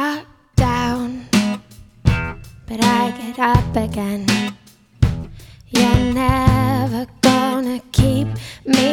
knocked down, but I get up again. You're never gonna keep me